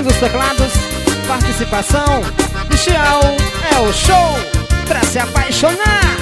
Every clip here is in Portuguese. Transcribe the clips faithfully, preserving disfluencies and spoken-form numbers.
Marquinhos dos teclados, participação de Xiao. É o show pra se apaixonar.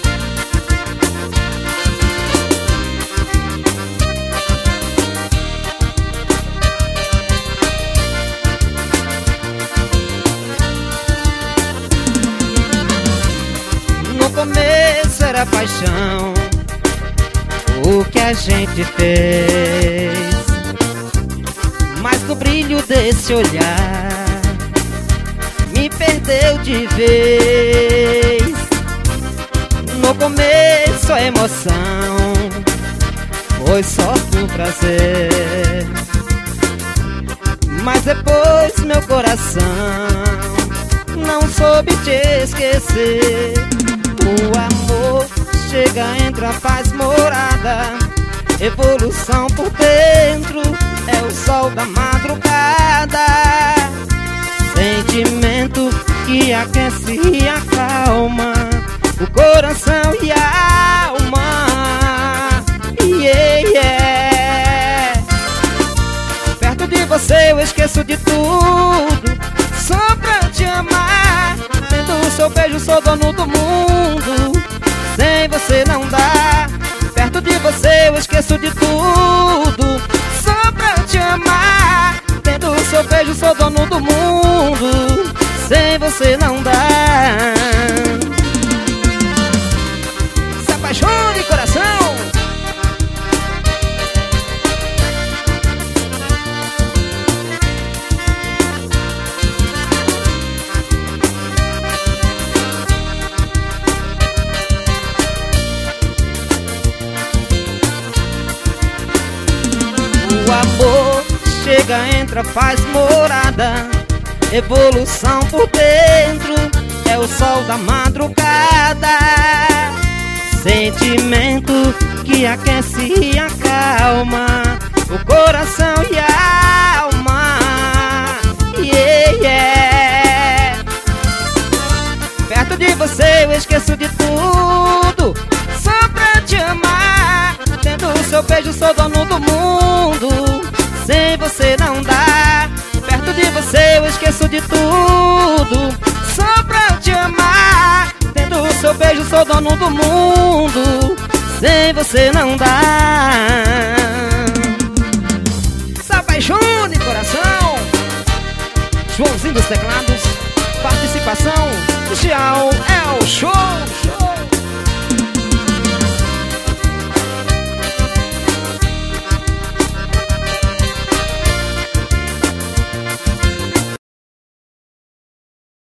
No começo era paixão, o que a gente fez, mas no brilho desse olhar me perdeu de vez. No começo a emoção foi só por prazer, mas depois meu coração não soube te esquecer. O amor chega, entra, faz morada, evolução por dentro, é o sol da madrugada. Sentimento que aquece e acalma o coração e a alma. Yeah, yeah. Perto de você eu esqueço de tudo, só pra te amar. Tendo o seu beijo sou dono do mundo, sem você não dá. Perto de você eu esqueço de tudo, só pra te amar. Tendo o seu beijo sou dono do mundo, sem você não dá. Se apaixone, coração. O amor chega, entra, faz morada, evolução por dentro, é o sol da madrugada. Sentimento que aquece e acalma o coração e a alma. Yeah, yeah. Perto de você eu esqueço de tudo, só pra te amar. Tendo o seu beijo sou dono do mundo, sem você não dá. Perto de você eu esqueço de tudo, só pra te amar. Tendo o seu beijo sou dono do mundo, sem você não dá.